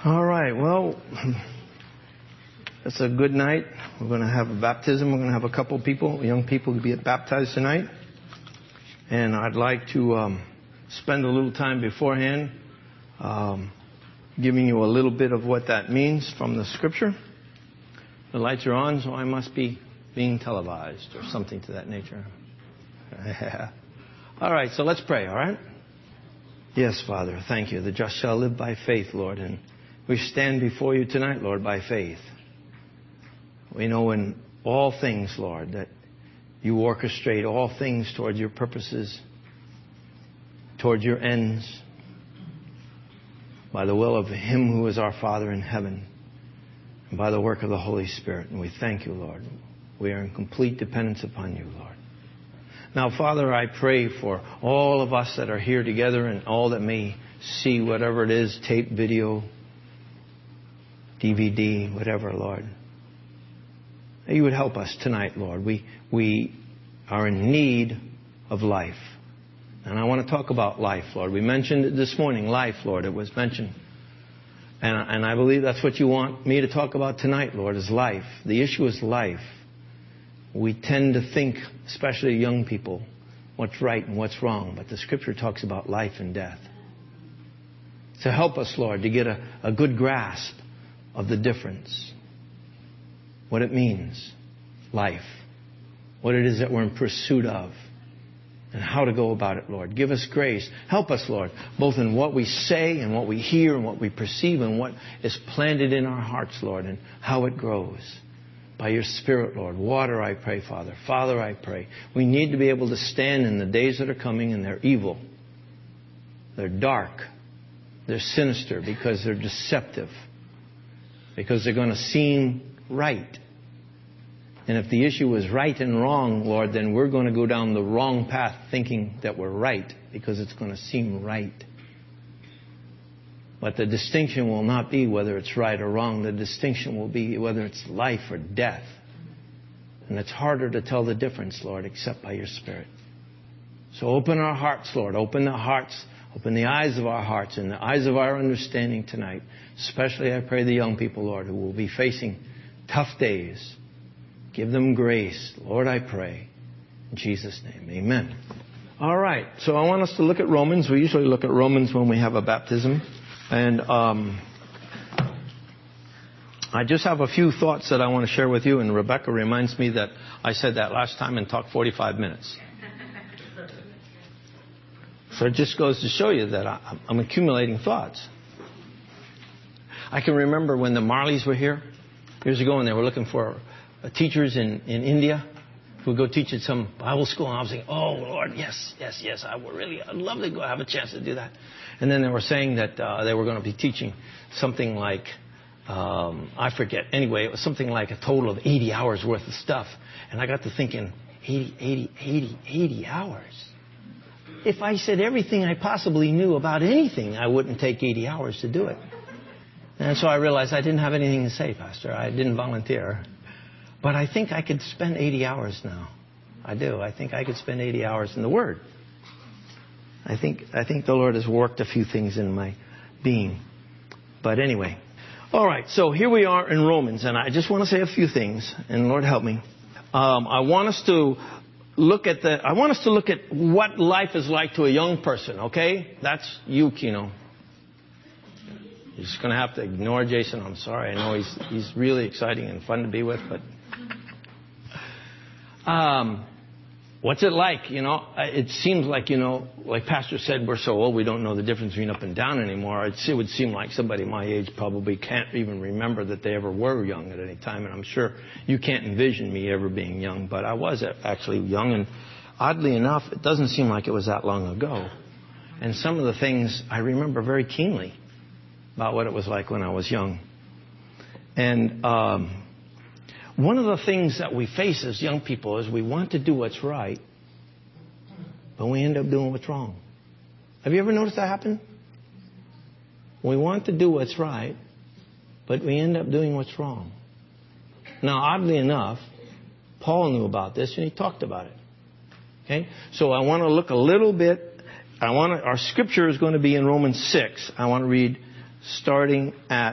All right, well, it's a good night. We're going to have a baptism. We're going to have a couple people, young people, to be baptized tonight. And I'd like to spend a little time beforehand giving you a little bit of what that means from the Scripture. The lights are on, so I must be being televised or something to that nature. All right, so let's pray, all right? Yes, Father, thank you. The just shall live by faith, Lord. And we stand before you tonight, Lord, by faith. We know in all things, Lord, that you orchestrate all things toward your purposes, toward your ends, by the will of Him who is our Father in heaven, and by the work of the Holy Spirit. And we thank you, Lord. We are in complete dependence upon you, Lord. Now, Father, I pray for all of us that are here together and all that may see whatever it is, tape, video, DVD, whatever, Lord. That you would help us tonight, Lord. We are in need of life. And I want to talk about life, Lord. We mentioned it this morning, life, Lord. It was mentioned. And I believe that's what you want me to talk about tonight, Lord, is life. The issue is life. We tend to think, especially young people, what's right and what's wrong. But the Scripture talks about life and death. So help us, Lord, to get a good grasp of the difference. What it means, life. What it is that we're in pursuit of. And how to go about it, Lord. Give us grace. Help us, Lord, both in what we say and what we hear and what we perceive and what is planted in our hearts, Lord, and how it grows. By your Spirit, Lord. Water, I pray, Father. Father, I pray. We need to be able to stand in the days that are coming, and they're evil. They're dark. They're sinister because they're deceptive. Because they're going to seem right. And if the issue is right and wrong, Lord, then we're going to go down the wrong path thinking that we're right because it's going to seem right. But the distinction will not be whether it's right or wrong. The distinction will be whether it's life or death. And it's harder to tell the difference, Lord, except by your Spirit. So open our hearts, Lord. Open the hearts. Open the eyes of our hearts and the eyes of our understanding tonight. Especially, I pray, the young people, Lord, who will be facing tough days. Give them grace, Lord, I pray. In Jesus' name, amen. All right, so I want us to look at Romans. We usually look at Romans when we have a baptism. And I just have a few thoughts that I want to share with you. And Rebecca reminds me that I said that last time and talked 45 minutes. So it just goes to show you that I'm accumulating thoughts. I can remember when the Marleys were here years ago and they were looking for teachers in India who would go teach at some Bible school. And I was thinking, oh, Lord, yes. I'd love to go have a chance to do that. And then they were saying that they were going to be teaching something like, I forget. Anyway, it was something like a total of 80 hours worth of stuff. And I got to thinking, 80 hours? If I said everything I possibly knew about anything, I wouldn't take 80 hours to do it. And so I realized I didn't have anything to say, Pastor. I didn't volunteer. But I think I could spend 80 hours now. I do. I think I could spend 80 hours in the Word. I think the Lord has worked a few things in my being. But anyway. All right. So here we are in Romans. And I just want to say a few things. And Lord help me. I want us to look at what life is like to a young person. Okay? That's you, Kino. You're just going to have to ignore Jason. I'm sorry. I know he's really exciting and fun to be with. But what's it like? You know, it seems like, you know, like Pastor said, we're so old we don't know the difference between up and down anymore. It would seem like somebody my age probably can't even remember that they ever were young at any time. And I'm sure you can't envision me ever being young. But I was actually young. And oddly enough, it doesn't seem like it was that long ago. And some of the things I remember very keenly about what it was like when I was young. And one of the things that we face as young people is we want to do what's right, but we end up doing what's wrong. Have you ever noticed that happen? We want to do what's right, but we end up doing what's wrong. Now, oddly enough, Paul knew about this and he talked about it. Okay? So I want to look a little bit. Our scripture is going to be in Romans 6. I want to read starting at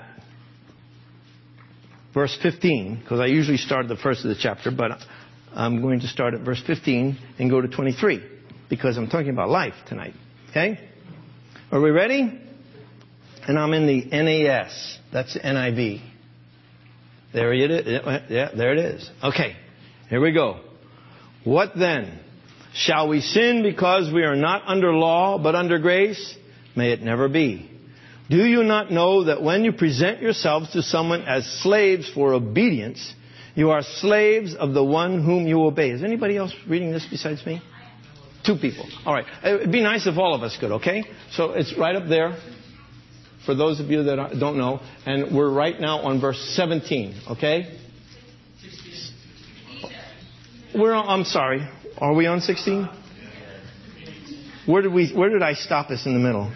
verse 15, because I usually start at the first of the chapter, but I'm going to start at verse 15 and go to 23, because I'm talking about life tonight. Okay? Are we ready? And I'm in the NAS. That's the NIV. There it is. Yeah, there it is. Okay. Here we go. What then? Shall we sin because we are not under law, but under grace? May it never be. Do you not know that when you present yourselves to someone as slaves for obedience, you are slaves of the one whom you obey? Is anybody else reading this besides me? 2 people. All right. It'd be nice if all of us could, okay? So it's right up there for those of you that don't know. And we're right now on verse 17, okay? I'm sorry. Are we on 16? Where did I stop us in the middle?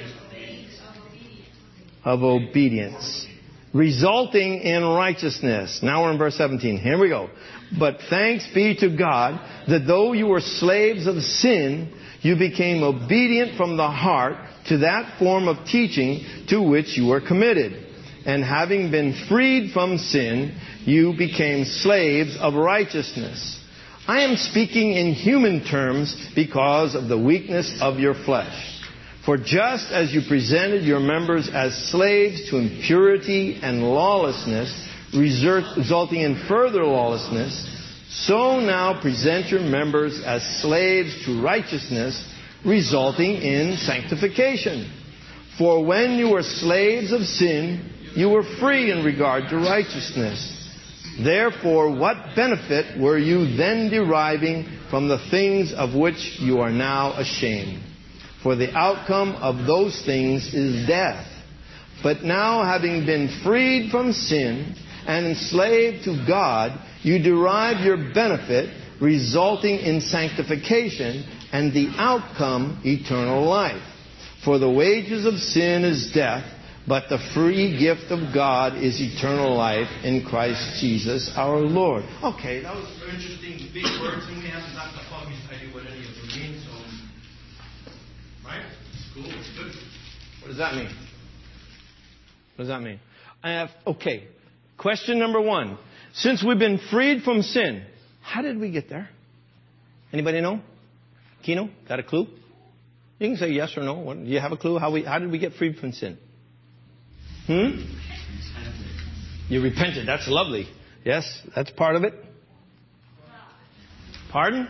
Of obedience, resulting in righteousness. Now we're in verse 17. Here we go. But thanks be to God that though you were slaves of sin, you became obedient from the heart to that form of teaching to which you were committed. And having been freed from sin, you became slaves of righteousness. I am speaking in human terms because of the weakness of your flesh. For just as you presented your members as slaves to impurity and lawlessness, resulting in further lawlessness, so now present your members as slaves to righteousness, resulting in sanctification. For when you were slaves of sin, you were free in regard to righteousness. Therefore, what benefit were you then deriving from the things of which you are now ashamed? For the outcome of those things is death. But now, having been freed from sin and enslaved to God, you derive your benefit, resulting in sanctification, and the outcome, eternal life. For the wages of sin is death, but the free gift of God is eternal life in Christ Jesus our Lord. Okay, that was interesting, big words, and we haven't got the foggiest idea what any of them mean, so... Right? It's cool. It's good. What does that mean? What does that mean? Okay. Question number 1. Since we've been freed from sin, how did we get there? Anybody know? Kino, got a clue? You can say yes or no. Do you have a clue? How did we get freed from sin? You repented. That's lovely. Yes, that's part of it. Pardon?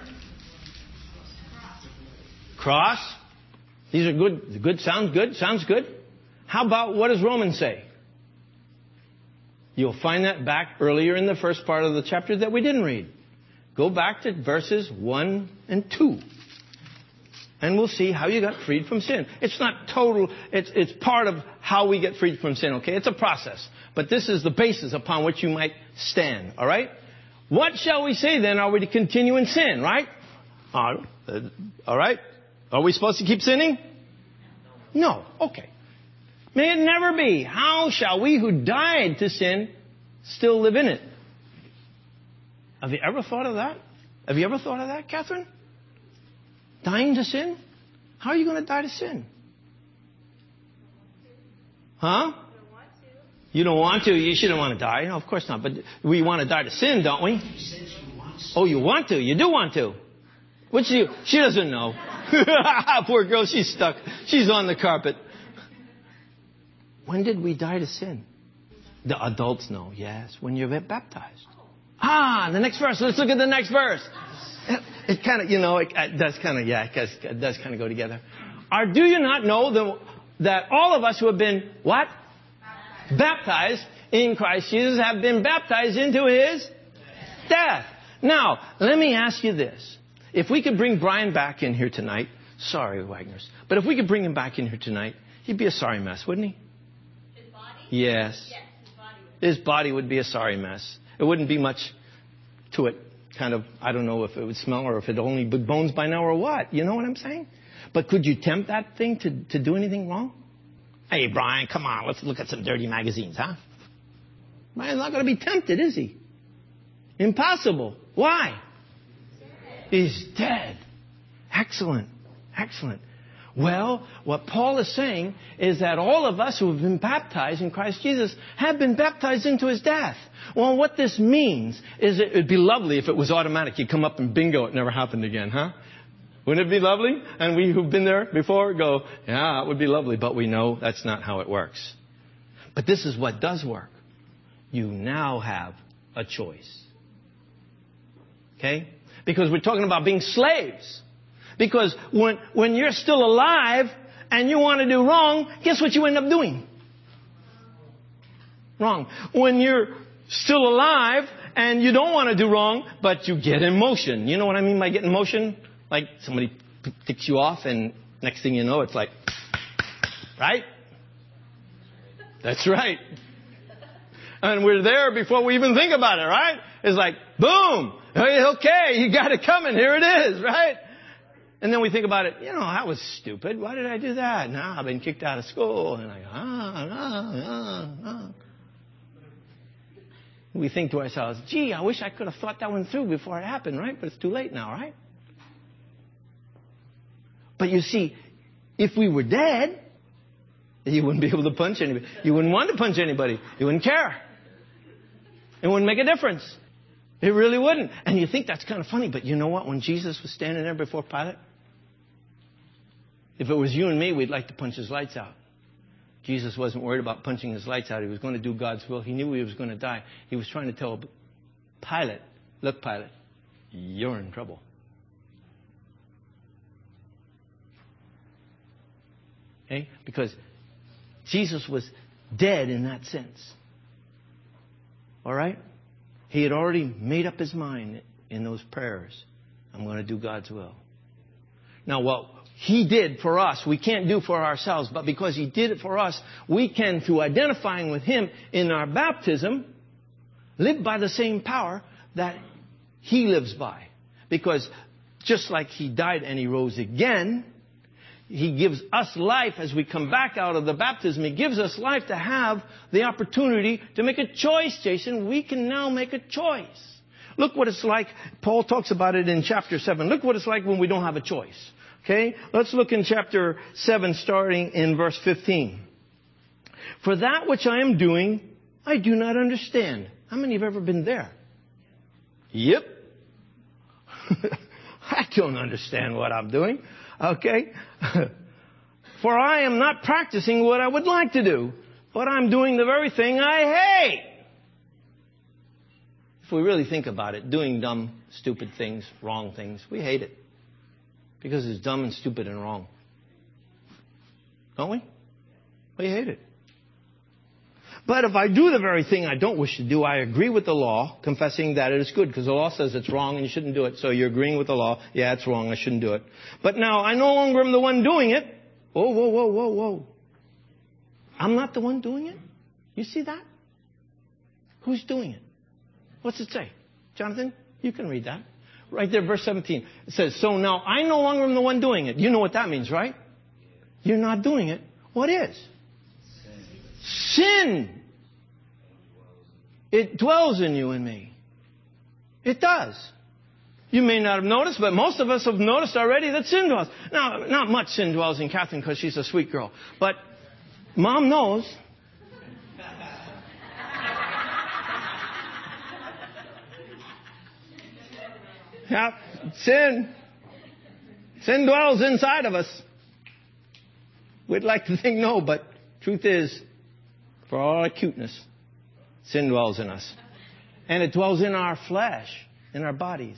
Cross. These are good. Sounds good. Sounds good. How about what does Romans say? You'll find that back earlier in the first part of the chapter that we didn't read. Go back to verses 1 and 2. And we'll see how you got freed from sin. It's not total. It's part of how we get freed from sin, okay? It's a process. But this is the basis upon which you might stand, all right? What shall we say then? Are we to continue in sin, right? All right? Are we supposed to keep sinning? No. Okay. May it never be. How shall we who died to sin still live in it? Have you ever thought of that? Have you ever thought of that, Catherine? Dying to sin? How are you going to die to sin? Huh? You don't want to. You shouldn't want to die. No, of course not. But we want to die to sin, don't we? Oh, you want to. You do want to. She doesn't know. Poor girl, she's stuck. She's on the carpet. When did we die to sin? The adults know. Yes, when you get baptized. The next verse. Let's look at the next verse. It kind of, it does kind of go together. Do you not know that all of us who have been, what? Baptized in Christ Jesus have been baptized into His death. Now, let me ask you this. If we could bring Brian back in here tonight, sorry, Wagners, but if we could bring him back in here tonight, he'd be a sorry mess, wouldn't he? His body? Yes. Yes, his body would. His body would be a sorry mess. It wouldn't be much to it. Kind of, I don't know if it would smell or if it only be bones by now or what. You know what I'm saying? But could you tempt that thing to do anything wrong? Hey, Brian, come on, let's look at some dirty magazines, huh? Brian's not going to be tempted, is he? Impossible. Why? He's dead. Excellent. Excellent. Well, what Paul is saying is that all of us who have been baptized in Christ Jesus have been baptized into His death. Well, what this means is it would be lovely if it was automatic. You come up and bingo, it never happened again, huh? Wouldn't it be lovely? And we who've been there before go, yeah, it would be lovely. But we know that's not how it works. But this is what does work. You now have a choice. Okay? Because we're talking about being slaves. Because when you're still alive and you want to do wrong, guess what you end up doing? Wrong. When you're still alive and you don't want to do wrong, but you get in motion. You know what I mean by getting in motion? Like somebody ticks you off and next thing you know, it's like, right? That's right. And we're there before we even think about it, right? It's like, boom. Okay, you got it coming. Here it is, right? And then we think about it, that was stupid. Why did I do that? Now I've been kicked out of school. And we think to ourselves, gee, I wish I could have thought that one through before it happened, right? But it's too late now, right? But you see, if we were dead, you wouldn't be able to punch anybody. You wouldn't want to punch anybody. You wouldn't care. It wouldn't make a difference. It really wouldn't. And you think that's kind of funny, but you know what? When Jesus was standing there before Pilate, if it was you and me, we'd like to punch his lights out. Jesus wasn't worried about punching his lights out. He was going to do God's will. He knew he was going to die. He was trying to tell Pilate, look, Pilate, you're in trouble. Okay? Because Jesus was dead in that sense. All right? He had already made up his mind in those prayers. I'm going to do God's will. Now, what he did for us, we can't do for ourselves, but because he did it for us, we can, through identifying with him in our baptism, live by the same power that he lives by. Because just like he died and he rose again, he gives us life as we come back out of the baptism. He gives us life to have the opportunity to make a choice, Jason. We can now make a choice. Look what it's like. Paul talks about it in chapter 7. Look what it's like when we don't have a choice. Okay? Let's look in chapter 7, starting in verse 15. For that which I am doing, I do not understand. How many have ever been there? Yep. I don't understand what I'm doing. Okay? For I am not practicing what I would like to do, but I'm doing the very thing I hate. If we really think about it, doing dumb, stupid things, wrong things, we hate it. Because it's dumb and stupid and wrong. Don't we? We hate it. But if I do the very thing I don't wish to do, I agree with the law, confessing that it is good. Because the law says it's wrong and you shouldn't do it. So you're agreeing with the law. Yeah, it's wrong. I shouldn't do it. But now I no longer am the one doing it. Whoa, whoa, whoa, whoa, whoa. I'm not the one doing it? You see that? Who's doing it? What's it say? Jonathan, you can read that. Right there, verse 17. It says, so now I no longer am the one doing it. You know what that means, right? You're not doing it. What is? Sin. It dwells in you and me. It does. You may not have noticed, but most of us have noticed already that sin dwells. Now, not much sin dwells in Catherine because she's a sweet girl. But Mom knows. Yeah, sin dwells inside of us. We'd like to think no, but truth is, for all our cuteness, sin dwells in us. And it dwells in our flesh, in our bodies.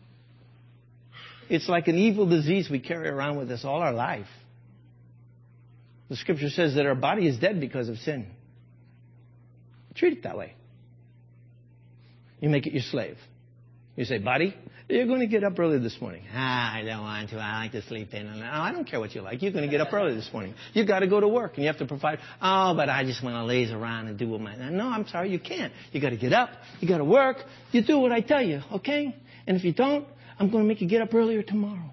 It's like an evil disease we carry around with us all our life. The scripture says that our body is dead because of sin. Treat it that way. You make it your slave. You say, buddy, you're going to get up early this morning. I don't want to. I like to sleep in. No, I don't care what you like. You're going to get up early this morning. You've got to go to work and you have to provide. Oh, but I just want to laze around and do what my... No, I'm sorry, you can't. You got to get up. You got to work. You do what I tell you, okay? And if you don't, I'm going to make you get up earlier tomorrow.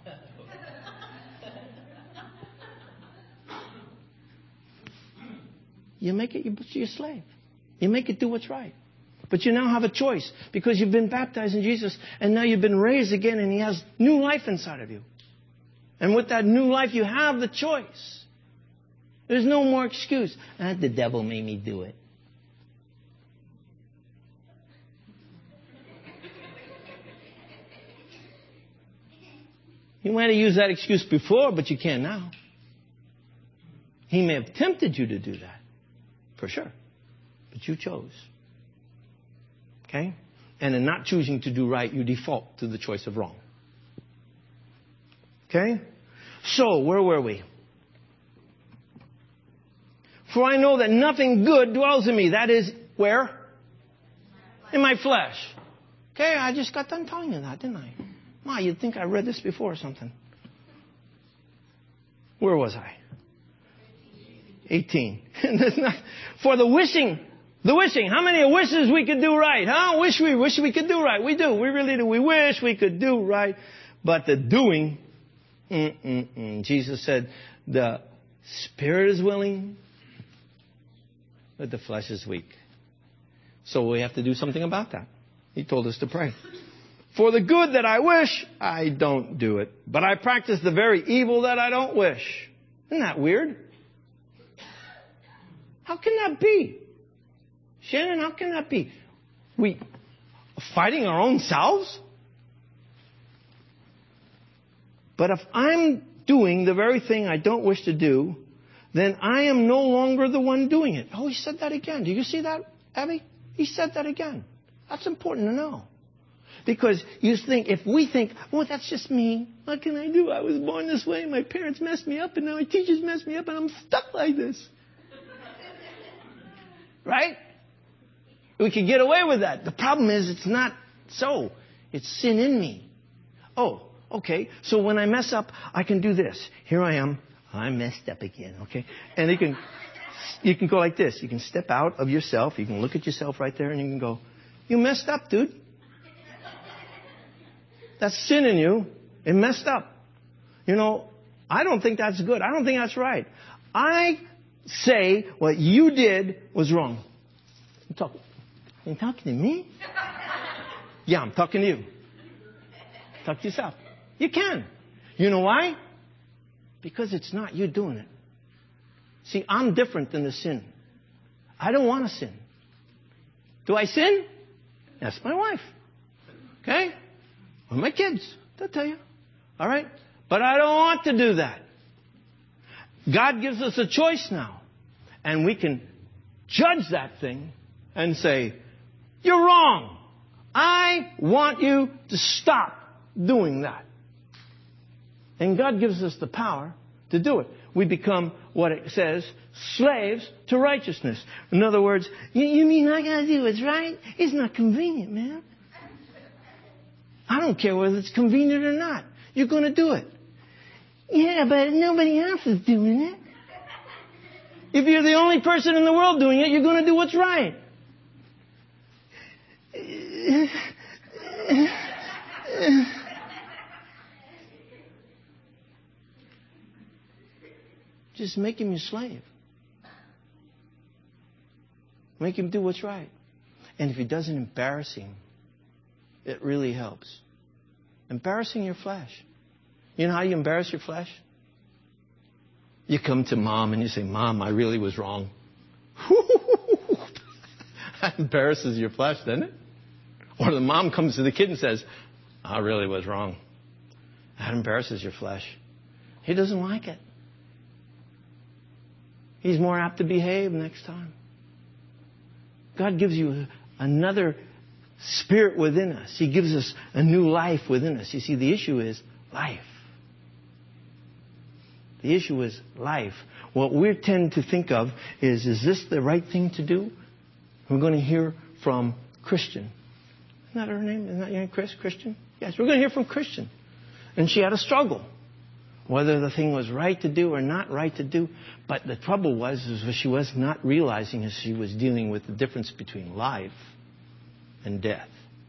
You make it your slave. You make it do what's right. But you now have a choice because you've been baptized in Jesus and now you've been raised again and he has new life inside of you. And with that new life, you have the choice. There's no more excuse. The devil made me do it. You might have used that excuse before, but you can't now. He may have tempted you to do that, for sure. But you chose. Okay? And in not choosing to do right, you default to the choice of wrong. Okay? So, where were we? For I know that nothing good dwells in me. That is, where? In my flesh. Okay, I just got done telling you that, didn't I? Ma, you'd think I read this before or something. Where was I? 18. For the wishing. How many wishes we could do right? Huh? Wish we could do right. We do. We really do. We wish we could do right. But the doing, Jesus said, the spirit is willing, but the flesh is weak. So we have to do something about that. He told us to pray. For the good that I wish, I don't do it. But I practice the very evil that I don't wish. Isn't that weird? How can that be? Shannon, how can that be? We fighting our own selves? But if I'm doing the very thing I don't wish to do, then I am no longer the one doing it. Oh, he said that again. Do you see that, Abby? He said that again. That's important to know. Because you think, if we think, oh, that's just me. What can I do? I was born this way. My parents messed me up, and now my teachers messed me up, and I'm stuck like this. Right? We can get away with that. The problem is it's not so. It's sin in me. Oh, okay. So when I mess up, I can do this. Here I am. I messed up again. Okay? And you can go like this. You can step out of yourself. You can look at yourself right there, and you can go, you messed up, dude. That's sin in you. It messed up. You know, I don't think that's good. I don't think that's right. I say what you did was wrong. You talking to me? Yeah, I'm talking to you. Talk to yourself. You can. You know why? Because it's not you doing it. See, I'm different than the sin. I don't want to sin. Do I sin? That's my wife. Okay? Or my kids. They'll tell you. All right? But I don't want to do that. God gives us a choice now. And we can judge that thing and say, you're wrong. I want you to stop doing that. And God gives us the power to do it. We become, what it says, slaves to righteousness. In other words, you mean I got to do what's right? It's not convenient, man. I don't care whether it's convenient or not. You're going to do it. Yeah, but nobody else is doing it. If you're the only person in the world doing it, you're going to do what's right. Just make him your slave. Make him do what's right. And if he doesn't embarrass him, it really helps. Embarrassing your flesh. You know how you embarrass your flesh? You come to mom and you say, Mom, I really was wrong. That embarrasses your flesh, doesn't it? Or the mom comes to the kid and says, I really was wrong. That embarrasses your flesh. He doesn't like it. He's more apt to behave next time. God gives you another spirit within us. He gives us a new life within us. You see, the issue is life. The issue is life. What we tend to think of is this the right thing to do? We're going to hear from Christian. Isn't that her name? Isn't that your name, Chris? Christian? Yes, we're going to hear from Christian. And she had a struggle. Whether the thing was right to do or not right to do. But the trouble was she was not realizing as she was dealing with the difference between life and death.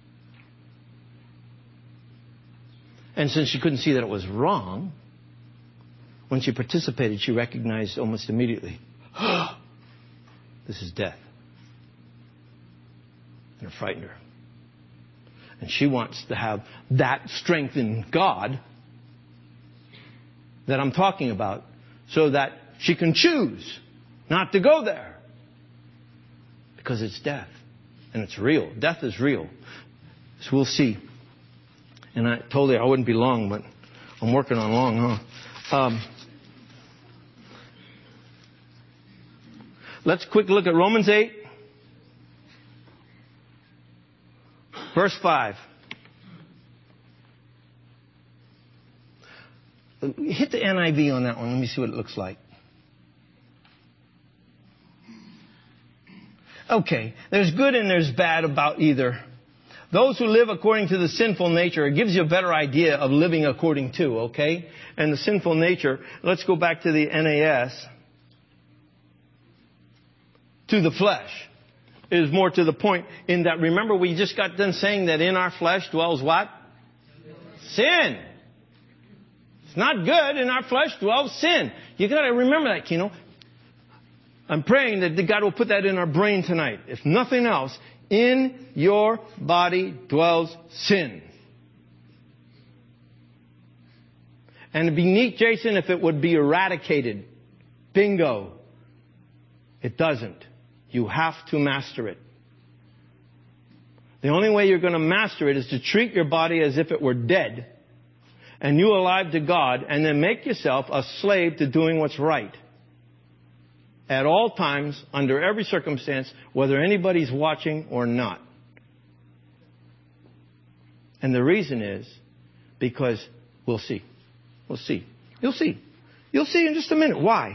And since she couldn't see that it was wrong, when she participated, she recognized almost immediately, this is death. And it frightened her. And she wants to have that strength in God that I'm talking about so that she can choose not to go there. Because it's death. And it's real. Death is real. So we'll see. And I told you I wouldn't be long, but I'm working on long, huh? Let's quick look at Romans 8. Verse 5. Hit the NIV on that one. Let me see what it looks like. Okay, there's good and there's bad about either. Those who live according to the sinful nature, it gives you a better idea of living according to, okay? And the sinful nature, let's go back to the NAS. To the flesh is more to the point in that, remember we just got done saying that in our flesh dwells what? Sin. It's not good. In our flesh dwells sin. You got to remember that, Keno. I'm praying that God will put that in our brain tonight. If nothing else, in your body dwells sin. And it'd be neat, Jason, if it would be eradicated. Bingo. It doesn't. You have to master it. The only way you're going to master it is to treat your body as if it were dead and you alive to God, and then make yourself a slave to doing what's right. At all times, under every circumstance, whether anybody's watching or not. And the reason is because we'll see. We'll see. You'll see. You'll see in just a minute. Why?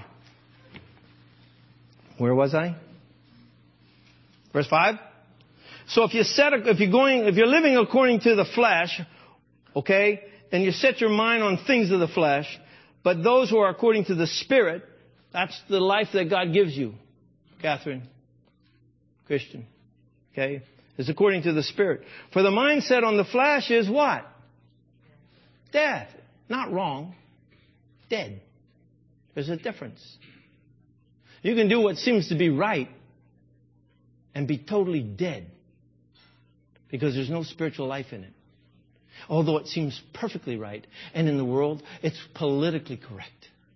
Where was I? Verse 5. So if you're living according to the flesh, okay, and you set your mind on things of the flesh, but those who are according to the Spirit, that's the life that God gives you, Catherine, Christian, okay, is according to the Spirit. For the mindset on the flesh is what? Death. Not wrong. Dead. There's a difference. You can do what seems to be right and be totally dead because there's no spiritual life in it. Although it seems perfectly right. And in the world, it's politically correct.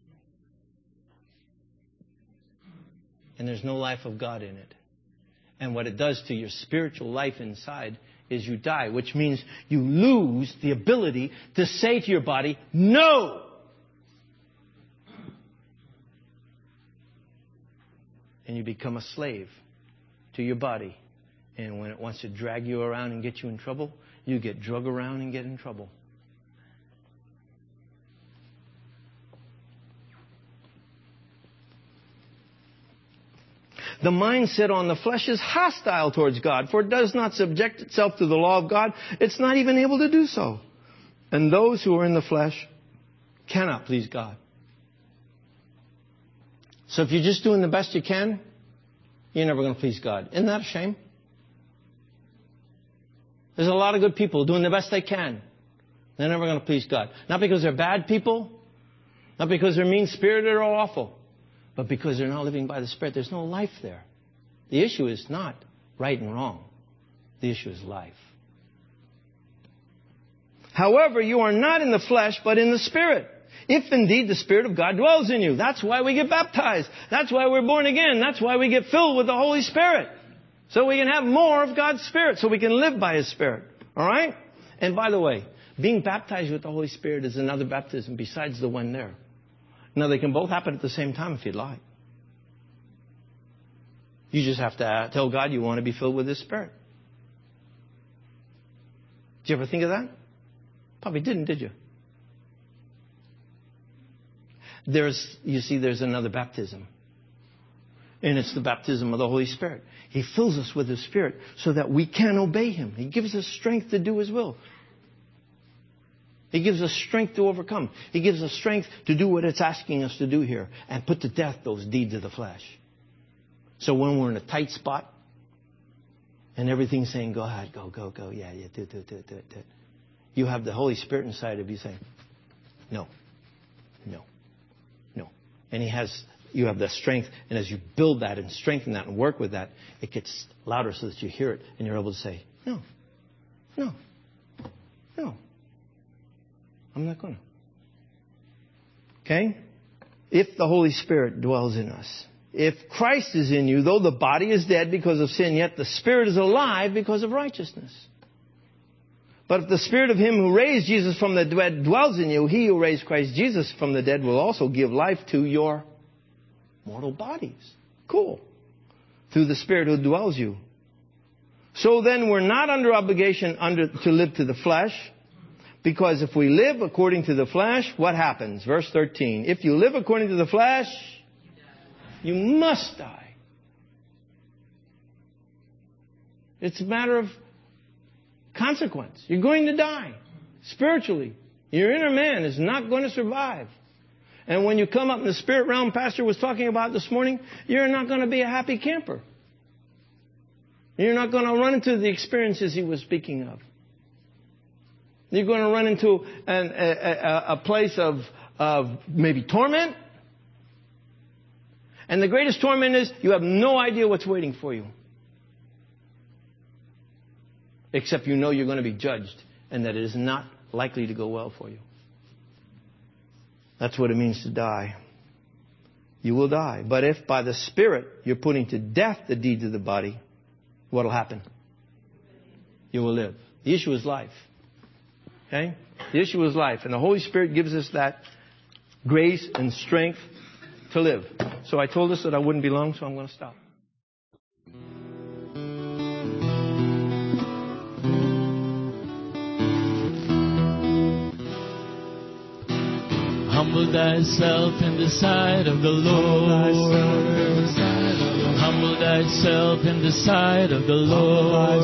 And there's no life of God in it. And what it does to your spiritual life inside is you die, which means you lose the ability to say to your body, no! And you become a slave to your body. And when it wants to drag you around and get you in trouble, you get drug around and get in trouble. The mindset on the flesh is hostile towards God, for it does not subject itself to the law of God. It's not even able to do so. And those who are in the flesh cannot please God. So if you're just doing the best you can, you're never going to please God. Isn't that a shame? There's a lot of good people doing the best they can. They're never going to please God. Not because they're bad people, not because they're mean-spirited or awful, but because they're not living by the Spirit. There's no life there. The issue is not right and wrong. The issue is life. However, you are not in the flesh, but in the Spirit. If indeed the Spirit of God dwells in you. That's why we get baptized. That's why we're born again. That's why we get filled with the Holy Spirit. So we can have more of God's Spirit. So we can live by His Spirit. All right? And by the way, being baptized with the Holy Spirit is another baptism besides the one there. Now, they can both happen at the same time if you'd like. You just have to tell God you want to be filled with His Spirit. Did you ever think of that? Probably didn't, did you? There's another baptism. And it's the baptism of the Holy Spirit. He fills us with His Spirit so that we can obey Him. He gives us strength to do His will. He gives us strength to overcome. He gives us strength to do what it's asking us to do here and put to death those deeds of the flesh. So when we're in a tight spot and everything's saying, go ahead, go, yeah, do it. You have the Holy Spirit inside of you saying, no. And you have the strength, and as you build that and strengthen that and work with that, it gets louder so that you hear it and you're able to say, no, I'm not going to. Okay? If the Holy Spirit dwells in us. If Christ is in you, though the body is dead because of sin, yet the Spirit is alive because of righteousness. But if the Spirit of Him who raised Jesus from the dead dwells in you, He who raised Christ Jesus from the dead will also give life to your mortal bodies. Cool. Through the Spirit who dwells you. So then we're not under obligation to live to the flesh. Because if we live according to the flesh, what happens? Verse 13. If you live according to the flesh, you must die. It's a matter of consequence. You're going to die. Spiritually. Your inner man is not going to survive. And when you come up in the spirit realm Pastor was talking about this morning, you're not going to be a happy camper. You're not going to run into the experiences he was speaking of. You're going to run into a place of maybe torment. And the greatest torment is you have no idea what's waiting for you. Except you know you're going to be judged and that it is not likely to go well for you. That's what it means to die. You will die. But if by the Spirit you're putting to death the deeds of the body, what will happen? You will live. The issue is life. Okay? The issue is life. And the Holy Spirit gives us that grace and strength to live. So I told us that I wouldn't be long, so I'm going to stop. Humble thyself in the sight of the Lord. Humble thyself in the sight of the Lord.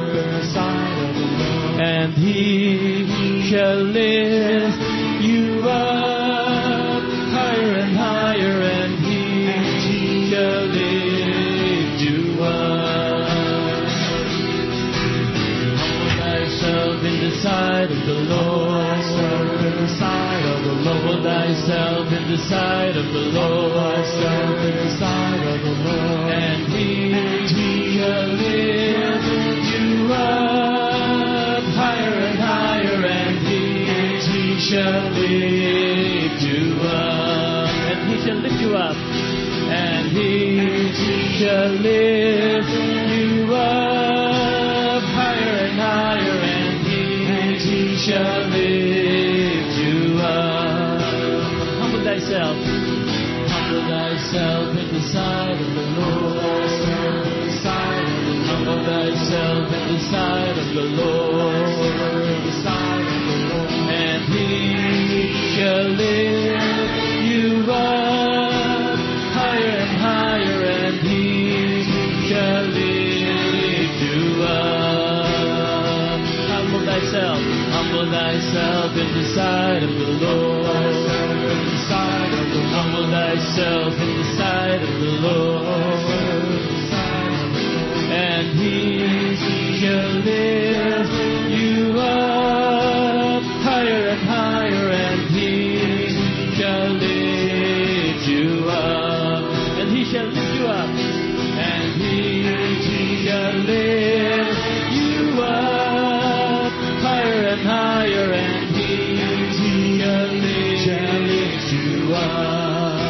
And He shall lift you up higher and higher, and He shall lift you up. Humble thyself in the sight of the Lord. Humble thyself in the sight of the Lord. And He shall lift you up higher and higher, and He shall lift you up. And He shall lift you up. And He shall lift you up higher and higher, and He shall lift you up. Humble thyself. Humble thyself in the sight of the Lord. Humble thyself in the sight of the Lord. And He shall lift you up higher and higher, and He shall lift you up. Humble thyself. Humble thyself in the sight of the Lord. Humble thyself in the sight of the Lord. And He shall lift you up higher and higher, and He shall lift you up. And He shall lift you up. And He shall lift you up higher and higher, and He shall lift you up.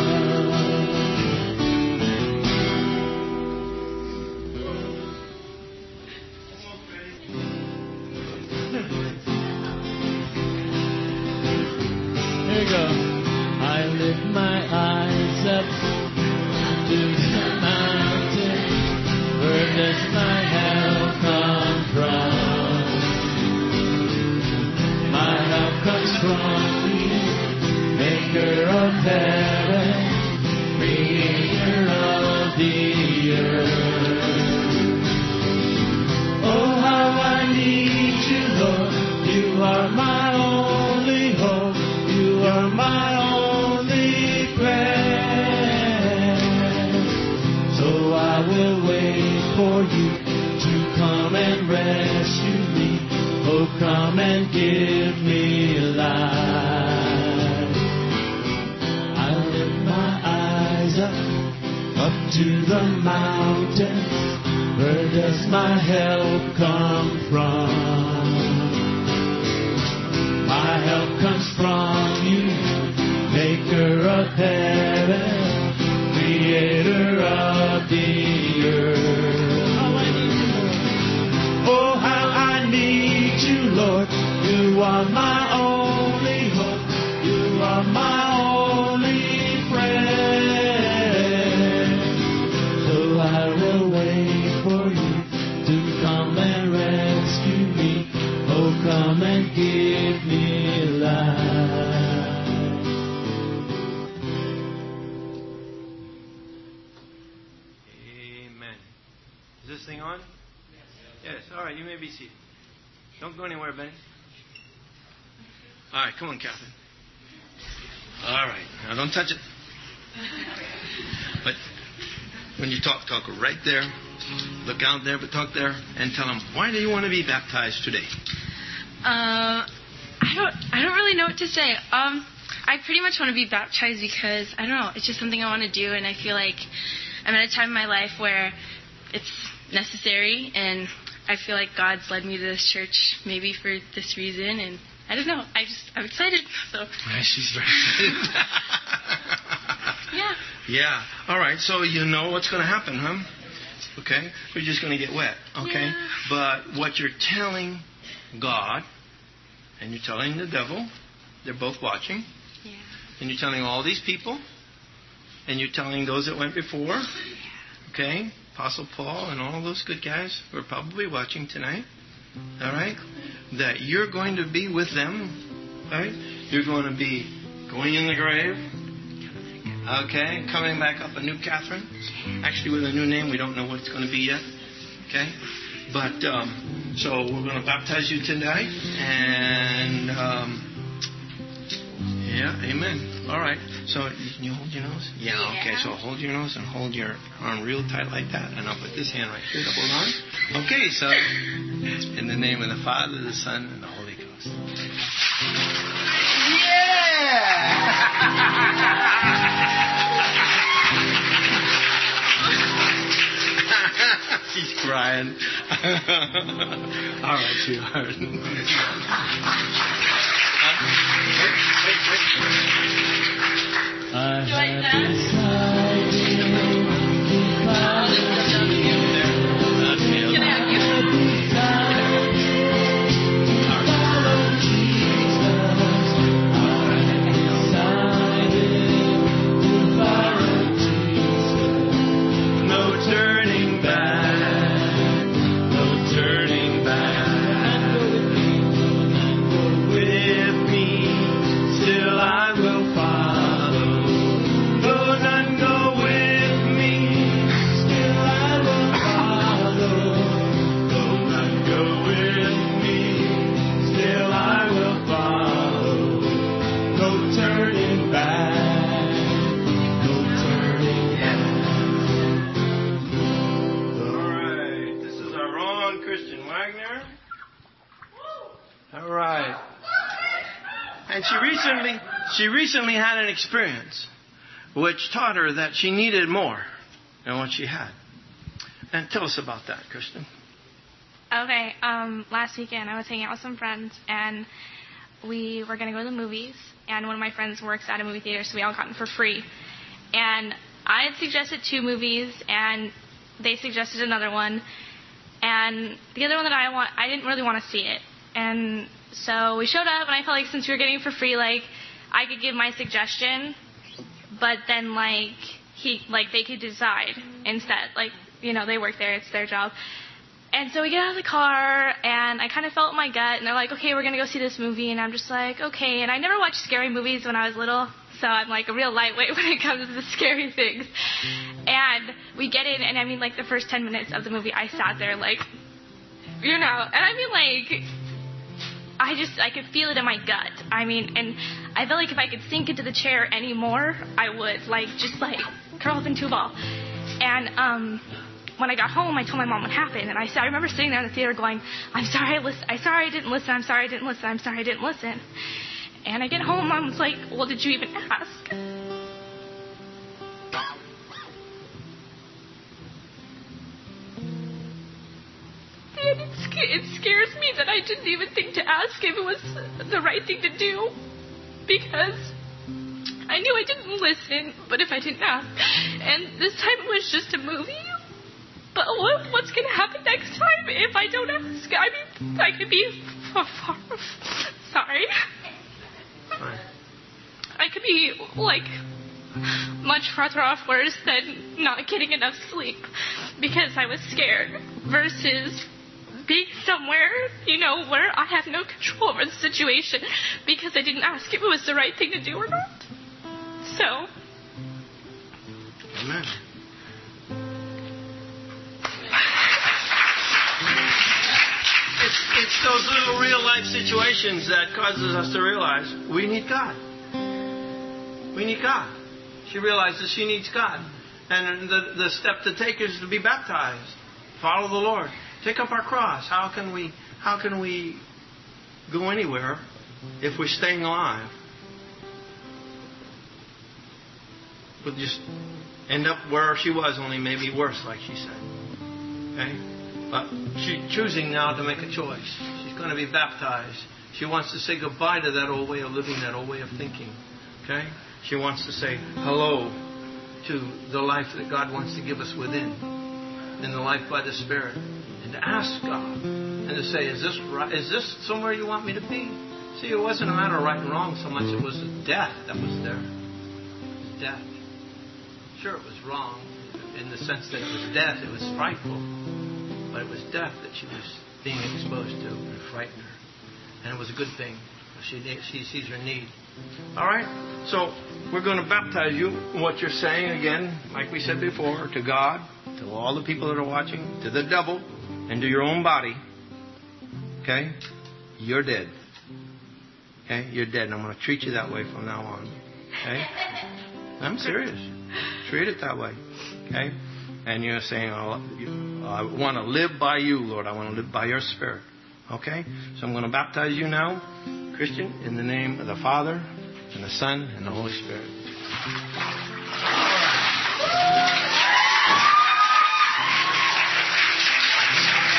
Here we go. I lift my eyes up to the mountain. Where does my help come from? My help comes from You, Maker of heaven, Creator of the earth. Oh, how I need You, Lord. You are my only hope. You are my only prayer. So I will wait for You to come and rescue me. Oh, come and give me life. I lift my eyes up to the mountains. Where does my help come from? My help comes from You, Maker heaven, creator of the earth. Oh, how I need you, Lord. You are my only hope. You are my only friend. So I will wait for you to come and rescue me. Oh, come and give me life. Amen. Is this thing on? Yes. All right, you may be seated. Don't go anywhere, Benny. All right, come on, Catherine. All right, now don't touch it. But when you talk right there. Look out there, but talk there, and tell them, why do you want to be baptized today? I don't really know what to say. I pretty much want to be baptized because, I don't know, it's just something I want to do, and I feel like I'm at a time in my life where it's necessary, and I feel like God's led me to this church maybe for this reason, and I don't know. I'm excited. So. Yeah, she's very excited. Yeah. Yeah. All right. So you know what's going to happen, huh? Okay. We're just going to get wet. Okay. Yeah. But what you're telling God and you're telling the devil, they're both watching. Yeah. And you're telling all these people, and you're telling those that went before. Okay. Apostle Paul and all those good guys who are probably watching tonight. All right. That you're going to be with them. Right. You're going to be going in the grave. Okay, coming back up a new Catherine. Actually, with a new name, we don't know what it's going to be yet. Okay, but so we're going to baptize you tonight, and yeah, amen. All right. So can you hold your nose? Yeah. Okay. So hold your nose and hold your arm real tight like that, and I'll put this hand right here to hold on. Okay. So in the name of the Father, the Son, and the Holy Ghost. Yeah. She's crying. All right, sweetheart. I have decided to follow you. Can I have you? She recently had an experience which taught her that she needed more than what she had. And tell us about that, Kristen. Okay, last weekend I was hanging out with some friends, and we were going to go to the movies, and one of my friends works at a movie theater, so we all got in for free. And I had suggested 2 movies, and they suggested another one. And the other one that I didn't really want to see it. And so we showed up, and I felt like since we were getting it for free, like, I could give my suggestion, but then, like, they could decide instead. Like, you know, they work there, it's their job. And so we get out of the car, and I kind of felt in my gut, and they're like, okay, we're going to go see this movie, and I'm just like, okay. And I never watched scary movies when I was little, so I'm like a real lightweight when it comes to the scary things. And we get in, and I mean, like, the first 10 minutes of the movie, I sat there, like, you know, and I mean, like, I could feel it in my gut. I mean, and I felt like if I could sink into the chair anymore, I would, like, just, like, curl up into a ball. And, when I got home, I told my mom what happened, and I remember sitting there in the theater going, I'm sorry I didn't listen, I'm sorry I didn't listen. And I get home, Mom was like, well, did you even ask? And it scares me that I didn't even think to ask if it was the right thing to do, because I knew I didn't listen, but if I didn't ask. And this time it was just a movie. But what's going to happen next time if I don't ask? I mean, I could be... Sorry. I could be, like, much farther off worse than not getting enough sleep because I was scared versus being somewhere, you know, where I have no control over the situation because I didn't ask if it was the right thing to do or not. So. Amen. It's those little real life situations that causes us to realize we need God. We need God. She realizes she needs God. And the step to take is to be baptized. Follow the Lord. Take up our cross. How can we go anywhere if we're staying alive? We'll just end up where she was, only maybe worse, like she said. Okay? But she's choosing now to make a choice. She's going to be baptized. She wants to say goodbye to that old way of living, that old way of thinking. Okay? She wants to say hello to the life that God wants to give us within, and the life by the Spirit, and to ask God, and to say, is this right? Is this somewhere you want me to be? See, it wasn't a matter of right and wrong so much. It was death that was there. It was death. Sure, it was wrong in the sense that it was death. It was frightful. But it was death that she was being exposed to and frightened her. And it was a good thing. She sees her need. All right? So we're going to baptize you. What you're saying, again, like we said before, to God, to all the people that are watching, to the devil, and to your own body. Okay? You're dead. Okay? You're dead. And I'm going to treat you that way from now on. Okay? I'm serious. Treat it that way. Okay? And you're saying, I want to live by you, Lord. I want to live by your Spirit. Okay? So I'm going to baptize you now, Christian, in the name of the Father, and the Son, and the Holy Spirit.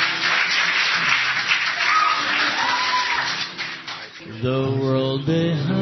The world behind